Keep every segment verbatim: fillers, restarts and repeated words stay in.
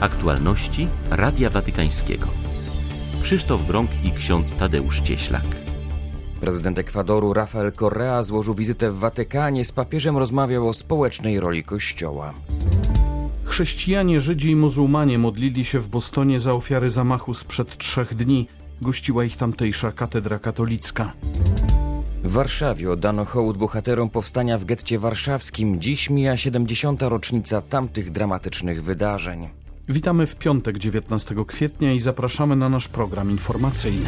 Aktualności Radia Watykańskiego. Krzysztof Brąk i ksiądz Tadeusz Cieślak. Prezydent Ekwadoru Rafael Correa złożył wizytę w Watykanie. Z papieżem rozmawiał o społecznej roli Kościoła. Chrześcijanie, Żydzi i muzułmanie modlili się w Bostonie za ofiary zamachu sprzed trzech dni. Gościła ich tamtejsza katedra katolicka. W Warszawie oddano hołd bohaterom powstania w getcie warszawskim. Dziś mija siedemdziesiąta rocznica tamtych dramatycznych wydarzeń. Witamy w piątek, dziewiętnastego kwietnia i zapraszamy na nasz program informacyjny.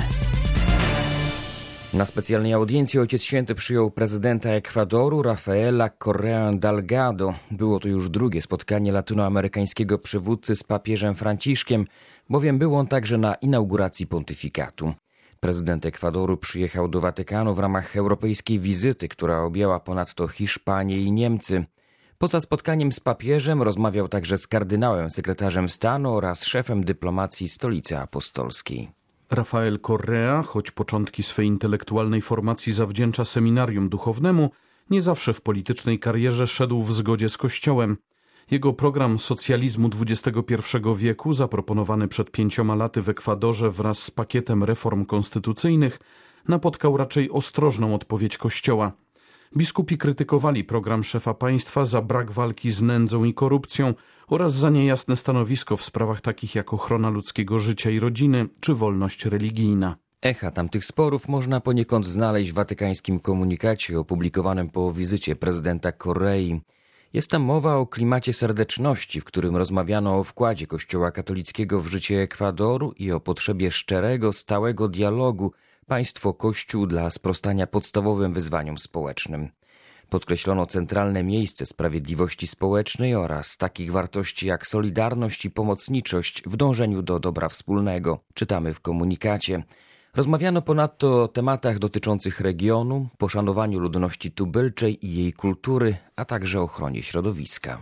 Na specjalnej audiencji Ojciec Święty przyjął prezydenta Ekwadoru Rafaela Correę Delgado. Było to już drugie spotkanie latynoamerykańskiego przywódcy z papieżem Franciszkiem, bowiem był on także na inauguracji pontyfikatu. Prezydent Ekwadoru przyjechał do Watykanu w ramach europejskiej wizyty, która objęła ponadto Hiszpanię i Niemcy. Poza spotkaniem z papieżem rozmawiał także z kardynałem, sekretarzem stanu oraz szefem dyplomacji Stolicy Apostolskiej. Rafael Correa, choć początki swej intelektualnej formacji zawdzięcza seminarium duchownemu, nie zawsze w politycznej karierze szedł w zgodzie z Kościołem. Jego program socjalizmu dwudziestego pierwszego wieku, zaproponowany przed pięcioma laty w Ekwadorze wraz z pakietem reform konstytucyjnych, napotkał raczej ostrożną odpowiedź Kościoła. Biskupi krytykowali program szefa państwa za brak walki z nędzą i korupcją oraz za niejasne stanowisko w sprawach takich jak ochrona ludzkiego życia i rodziny czy wolność religijna. Echa tamtych sporów można poniekąd znaleźć w watykańskim komunikacie opublikowanym po wizycie prezydenta Correi. Jest tam mowa o klimacie serdeczności, w którym rozmawiano o wkładzie Kościoła katolickiego w życie Ekwadoru i o potrzebie szczerego, stałego dialogu państwo-Kościół dla sprostania podstawowym wyzwaniom społecznym. Podkreślono centralne miejsce sprawiedliwości społecznej oraz takich wartości jak solidarność i pomocniczość w dążeniu do dobra wspólnego, czytamy w komunikacie. Rozmawiano ponadto o tematach dotyczących regionu, poszanowaniu ludności tubylczej i jej kultury, a także ochronie środowiska.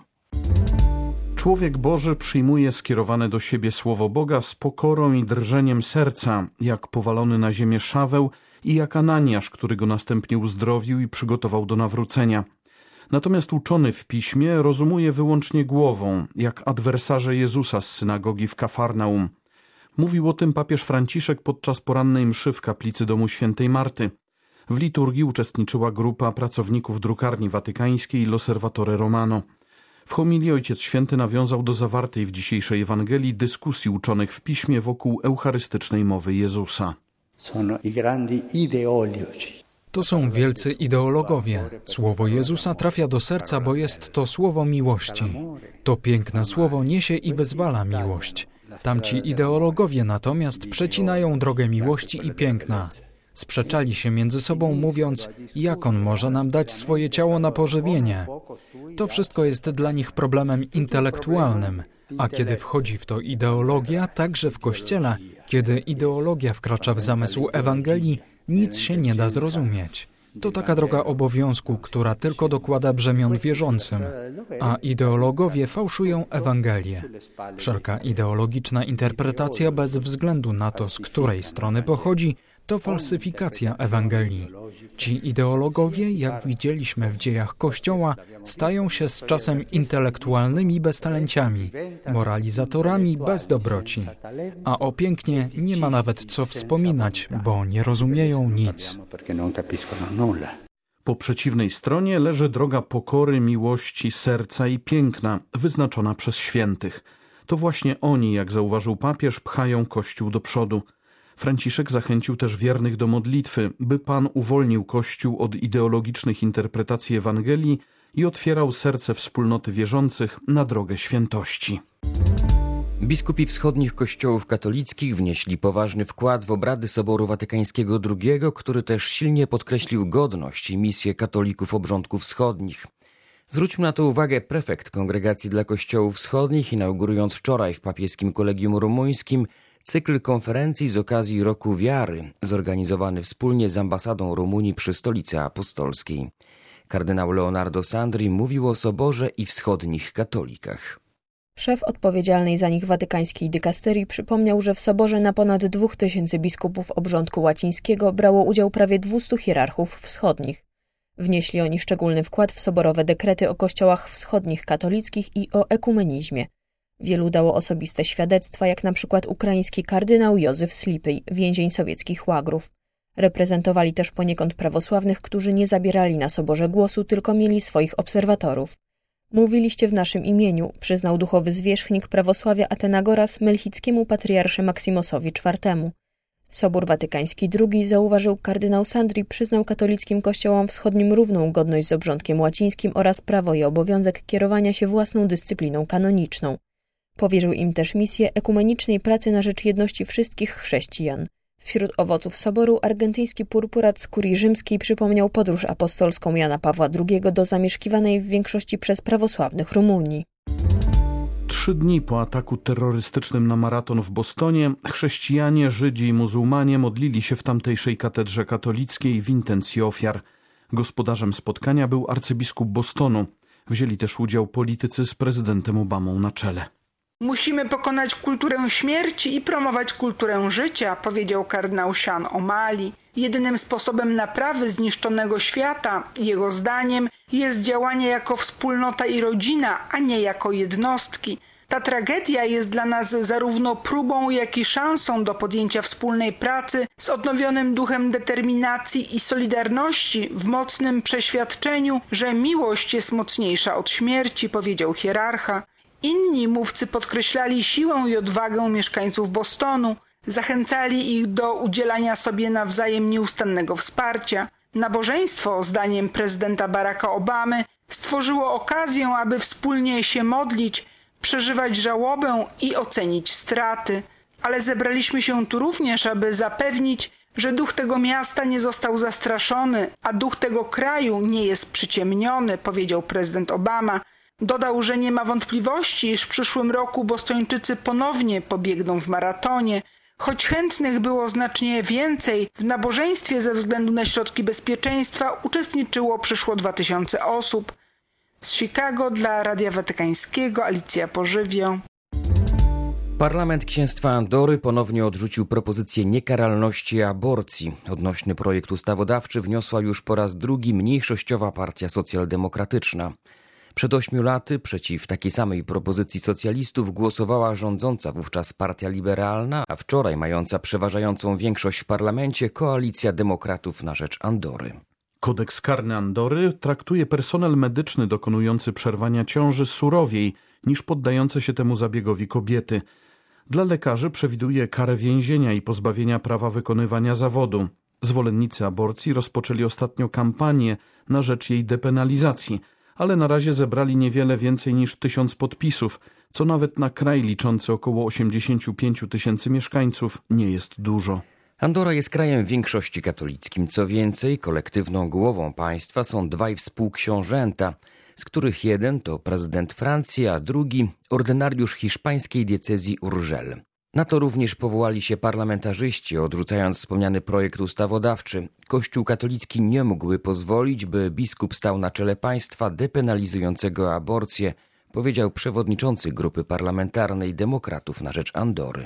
Człowiek Boży przyjmuje skierowane do siebie słowo Boga z pokorą i drżeniem serca, jak powalony na ziemię Szaweł i jak Ananiasz, który go następnie uzdrowił i przygotował do nawrócenia. Natomiast uczony w piśmie rozumuje wyłącznie głową, jak adwersarze Jezusa z synagogi w Kafarnaum. Mówił o tym papież Franciszek podczas porannej mszy w kaplicy domu świętej Marty. W liturgii uczestniczyła grupa pracowników drukarni watykańskiej L'Osservatore Romano. W homilii Ojciec Święty nawiązał do zawartej w dzisiejszej Ewangelii dyskusji uczonych w piśmie wokół eucharystycznej mowy Jezusa. To są wielcy ideologowie. Słowo Jezusa trafia do serca, bo jest to słowo miłości. To piękne słowo niesie i wyzwala miłość. Tamci ideologowie natomiast przecinają drogę miłości i piękna. Sprzeczali się między sobą, mówiąc, jak on może nam dać swoje ciało na pożywienie. To wszystko jest dla nich problemem intelektualnym. A kiedy wchodzi w to ideologia, także w Kościele, kiedy ideologia wkracza w zamysł Ewangelii, nic się nie da zrozumieć. To taka droga obowiązku, która tylko dokłada brzemion wierzącym, a ideologowie fałszują Ewangelię. Wszelka ideologiczna interpretacja bez względu na to, z której strony pochodzi, to falsyfikacja Ewangelii. Ci ideologowie, jak widzieliśmy w dziejach Kościoła, stają się z czasem intelektualnymi beztalenciami, moralizatorami bez dobroci. A o pięknie nie ma nawet co wspominać, bo nie rozumieją nic. Po przeciwnej stronie leży droga pokory, miłości, serca i piękna, wyznaczona przez świętych. To właśnie oni, jak zauważył papież, pchają Kościół do przodu. Franciszek zachęcił też wiernych do modlitwy, by Pan uwolnił Kościół od ideologicznych interpretacji Ewangelii i otwierał serce wspólnoty wierzących na drogę świętości. Biskupi wschodnich kościołów katolickich wnieśli poważny wkład w obrady Soboru Watykańskiego drugiego, który też silnie podkreślił godność i misję katolików obrządków wschodnich. Zwrócił na to uwagę prefekt Kongregacji dla Kościołów Wschodnich, inaugurując wczoraj w papieskim kolegium rumuńskim cykl konferencji z okazji Roku Wiary, zorganizowany wspólnie z ambasadą Rumunii przy Stolicy Apostolskiej. Kardynał Leonardo Sandri mówił o Soborze i wschodnich katolikach. Szef odpowiedzialnej za nich watykańskiej dykasterii przypomniał, że w Soborze na ponad dwóch tysięcy biskupów obrządku łacińskiego brało udział prawie dwustu hierarchów wschodnich. Wnieśli oni szczególny wkład w soborowe dekrety o kościołach wschodnich katolickich i o ekumenizmie. Wielu dało osobiste świadectwa, jak na przykład ukraiński kardynał Józef Slipyj, więzień sowieckich łagrów. Reprezentowali też poniekąd prawosławnych, którzy nie zabierali na soborze głosu, tylko mieli swoich obserwatorów. Mówiliście w naszym imieniu, przyznał duchowy zwierzchnik prawosławia Atenagoras melchickiemu patriarsze Maksimosowi czwartemu. Sobór Watykański drugi, zauważył kardynał Sandri, przyznał katolickim kościołom wschodnim równą godność z obrządkiem łacińskim oraz prawo i obowiązek kierowania się własną dyscypliną kanoniczną. Powierzył im też misję ekumenicznej pracy na rzecz jedności wszystkich chrześcijan. Wśród owoców soboru argentyński purpurat z kurii rzymskiej przypomniał podróż apostolską Jana Pawła drugiego do zamieszkiwanej w większości przez prawosławnych Rumunii. Trzy dni po ataku terrorystycznym na maraton w Bostonie chrześcijanie, Żydzi i muzułmanie modlili się w tamtejszej katedrze katolickiej w intencji ofiar. Gospodarzem spotkania był arcybiskup Bostonu. Wzięli też udział politycy z prezydentem Obamą na czele. Musimy pokonać kulturę śmierci i promować kulturę życia, powiedział kardynał Sean O'Malley. Jedynym sposobem naprawy zniszczonego świata, jego zdaniem, jest działanie jako wspólnota i rodzina, a nie jako jednostki. Ta tragedia jest dla nas zarówno próbą, jak i szansą do podjęcia wspólnej pracy z odnowionym duchem determinacji i solidarności w mocnym przeświadczeniu, że miłość jest mocniejsza od śmierci, powiedział hierarcha. Inni mówcy podkreślali siłę i odwagę mieszkańców Bostonu, zachęcali ich do udzielania sobie nawzajem nieustannego wsparcia. Nabożeństwo, zdaniem prezydenta Baracka Obamy, stworzyło okazję, aby wspólnie się modlić, przeżywać żałobę i ocenić straty. Ale zebraliśmy się tu również, aby zapewnić, że duch tego miasta nie został zastraszony, a duch tego kraju nie jest przyciemniony, powiedział prezydent Obama. Dodał, że nie ma wątpliwości, iż w przyszłym roku Bostończycy ponownie pobiegną w maratonie. Choć chętnych było znacznie więcej, w nabożeństwie ze względu na środki bezpieczeństwa uczestniczyło przyszło dwa tysiące osób. Z Chicago dla Radia Watykańskiego Alicja Pożywio. Parlament Księstwa Andory ponownie odrzucił propozycję niekaralności aborcji. Odnośny projekt ustawodawczy wniosła już po raz drugi mniejszościowa partia socjaldemokratyczna. Przed ośmiu laty przeciw takiej samej propozycji socjalistów głosowała rządząca wówczas Partia Liberalna, a wczoraj mająca przeważającą większość w parlamencie Koalicja Demokratów na rzecz Andory. Kodeks karny Andory traktuje personel medyczny dokonujący przerwania ciąży surowiej niż poddające się temu zabiegowi kobiety. Dla lekarzy przewiduje karę więzienia i pozbawienia prawa wykonywania zawodu. Zwolennicy aborcji rozpoczęli ostatnio kampanię na rzecz jej depenalizacji, ale na razie zebrali niewiele więcej niż tysiąc podpisów, co nawet na kraj liczący około osiemdziesiąt pięć tysięcy mieszkańców nie jest dużo. Andora jest krajem w większości katolickim. Co więcej, kolektywną głową państwa są dwaj współksiążęta, z których jeden to prezydent Francji, a drugi ordynariusz hiszpańskiej diecezji Urgel. Na to również powołali się parlamentarzyści, odrzucając wspomniany projekt ustawodawczy. Kościół katolicki nie mógł pozwolić, by biskup stał na czele państwa depenalizującego aborcję, powiedział przewodniczący grupy parlamentarnej Demokratów na rzecz Andory.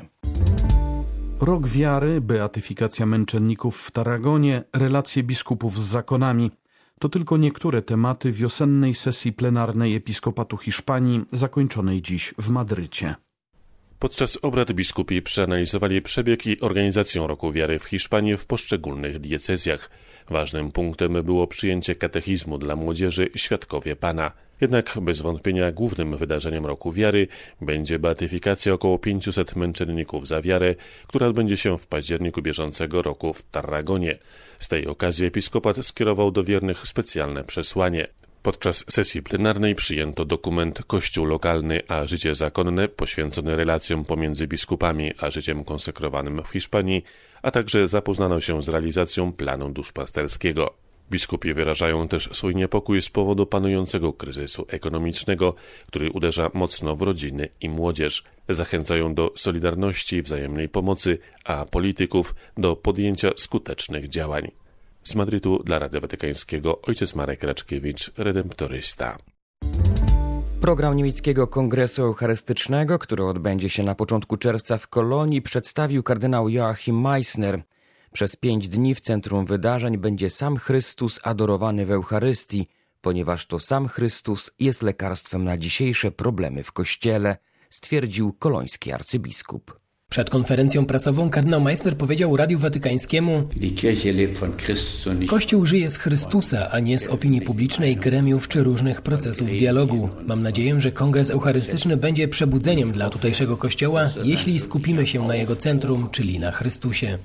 Rok wiary, beatyfikacja męczenników w Tarragonie, relacje biskupów z zakonami. To tylko niektóre tematy wiosennej sesji plenarnej Episkopatu Hiszpanii, zakończonej dziś w Madrycie. Podczas obrad biskupi przeanalizowali przebieg i organizację Roku Wiary w Hiszpanii w poszczególnych diecezjach. Ważnym punktem było przyjęcie katechizmu dla młodzieży Świadkowie Pana. Jednak bez wątpienia głównym wydarzeniem Roku Wiary będzie beatyfikacja około pięciuset męczenników za wiarę, która odbędzie się w październiku bieżącego roku w Tarragonie. Z tej okazji episkopat skierował do wiernych specjalne przesłanie. Podczas sesji plenarnej przyjęto dokument Kościół lokalny a życie zakonne poświęcony relacjom pomiędzy biskupami a życiem konsekrowanym w Hiszpanii, a także zapoznano się z realizacją planu duszpasterskiego. Biskupi wyrażają też swój niepokój z powodu panującego kryzysu ekonomicznego, który uderza mocno w rodziny i młodzież. Zachęcają do solidarności i wzajemnej pomocy, a polityków do podjęcia skutecznych działań. Z Madrytu dla Radia Watykańskiego ojciec Marek Raczkiewicz, redemptorysta. Program niemieckiego kongresu eucharystycznego, który odbędzie się na początku czerwca w Kolonii, przedstawił kardynał Joachim Meissner. Przez pięć dni w centrum wydarzeń będzie sam Chrystus adorowany w Eucharystii, ponieważ to sam Chrystus jest lekarstwem na dzisiejsze problemy w Kościele, stwierdził koloński arcybiskup. Przed konferencją prasową kardynał Meissner powiedział Radiu Watykańskiemu: Kościół żyje z Chrystusa, a nie z opinii publicznej, gremiów czy różnych procesów dialogu. Mam nadzieję, że kongres eucharystyczny będzie przebudzeniem dla tutejszego Kościoła, jeśli skupimy się na jego centrum, czyli na Chrystusie.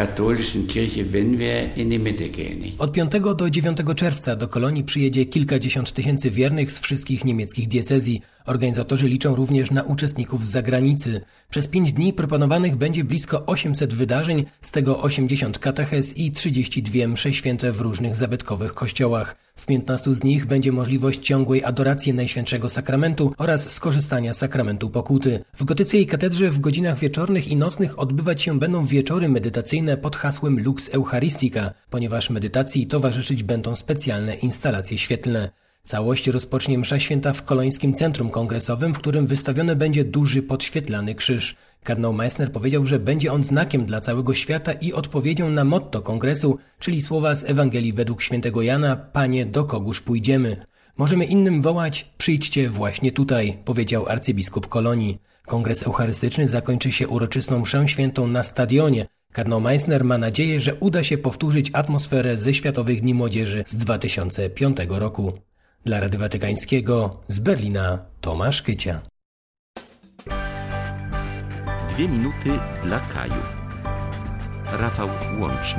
Od piątego do dziewiątego czerwca do Kolonii przyjedzie kilkadziesiąt tysięcy wiernych z wszystkich niemieckich diecezji. Organizatorzy liczą również na uczestników z zagranicy. Przez pięć dni proponowanych będzie blisko osiemset wydarzeń, z tego osiemdziesiąt katechez i trzydzieści dwie msze święte w różnych zabytkowych kościołach. W piętnastu z nich będzie możliwość ciągłej adoracji Najświętszego Sakramentu oraz skorzystania z sakramentu pokuty. W gotyckiej katedrze w godzinach wieczornych i nocnych odbywać się będą wieczory medytacyjne pod hasłem Lux Eucharistica, ponieważ medytacji towarzyszyć będą specjalne instalacje świetlne. Całość rozpocznie msza święta w Kolońskim Centrum Kongresowym, w którym wystawiony będzie duży podświetlany krzyż. Kardynał Meissner powiedział, że będzie on znakiem dla całego świata i odpowiedzią na motto kongresu, czyli słowa z Ewangelii według świętego Jana: Panie, do kogóż pójdziemy? Możemy innym wołać: przyjdźcie właśnie tutaj, powiedział arcybiskup Kolonii. Kongres eucharystyczny zakończy się uroczystą mszę świętą na stadionie. Kardynał Meissner ma nadzieję, że uda się powtórzyć atmosferę ze Światowych Dni Młodzieży z dwa tysiące piątego roku. Dla Radia Watykańskiego z Berlina Tomasz Kycia. Dwie minuty dla Kaju. Rafał Łączny.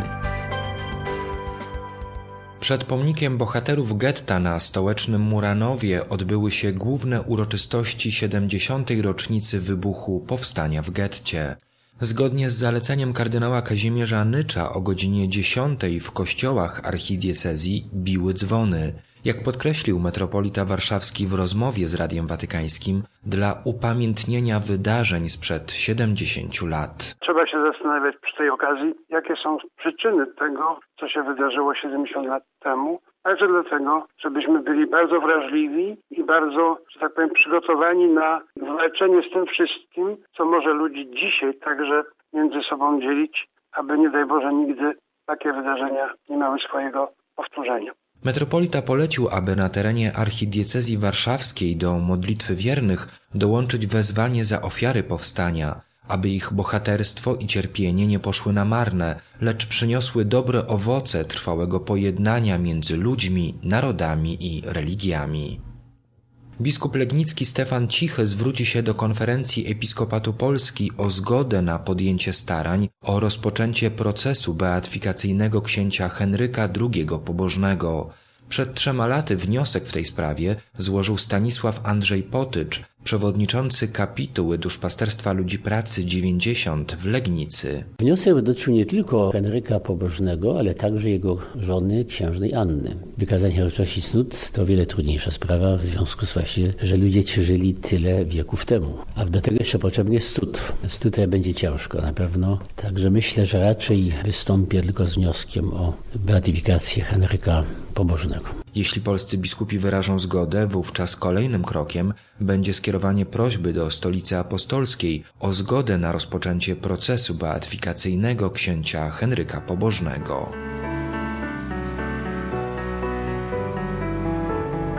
Przed pomnikiem bohaterów getta na stołecznym Muranowie odbyły się główne uroczystości siedemdziesiątej rocznicy wybuchu powstania w getcie. Zgodnie z zaleceniem kardynała Kazimierza Nycza o godzinie dziesiątej w kościołach archidiecezji biły dzwony. Jak podkreślił metropolita warszawski w rozmowie z Radiem Watykańskim, dla upamiętnienia wydarzeń sprzed siedemdziesięciu lat. Trzeba się zastanawiać przy tej okazji, jakie są przyczyny tego, co się wydarzyło siedemdziesiąt lat temu, także dlatego, żebyśmy byli bardzo wrażliwi i bardzo, że tak powiem, przygotowani na walczenie z tym wszystkim, co może ludzi dzisiaj także między sobą dzielić, aby nie daj Boże nigdy takie wydarzenia nie miały swojego powtórzenia. Metropolita polecił, aby na terenie archidiecezji warszawskiej do modlitwy wiernych dołączyć wezwanie za ofiary powstania, aby ich bohaterstwo i cierpienie nie poszły na marne, lecz przyniosły dobre owoce trwałego pojednania między ludźmi, narodami i religiami. Biskup legnicki Stefan Cichy zwróci się do konferencji Episkopatu Polski o zgodę na podjęcie starań o rozpoczęcie procesu beatyfikacyjnego księcia Henryka drugiego Pobożnego. Przed trzema laty wniosek w tej sprawie złożył Stanisław Andrzej Potycz, przewodniczący kapituły Duszpasterstwa Ludzi Pracy dziewięćdziesiąt w Legnicy. Wniosek dotyczył nie tylko Henryka Pobożnego, ale także jego żony księżnej Anny. Wykazanie uroczystości cnót to o wiele trudniejsza sprawa w związku z właśnie, że ludzie ci żyli tyle wieków temu. A do tego jeszcze potrzebny jest cud. Więc tutaj będzie ciężko na pewno. Także myślę, że raczej wystąpię tylko z wnioskiem o beatyfikację Henryka Pobożnego. Jeśli polscy biskupi wyrażą zgodę, wówczas kolejnym krokiem będzie skierowanie prośby do Stolicy Apostolskiej o zgodę na rozpoczęcie procesu beatyfikacyjnego księcia Henryka Pobożnego.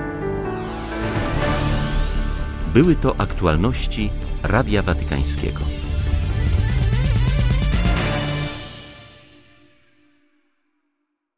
Były to aktualności Radia Watykańskiego.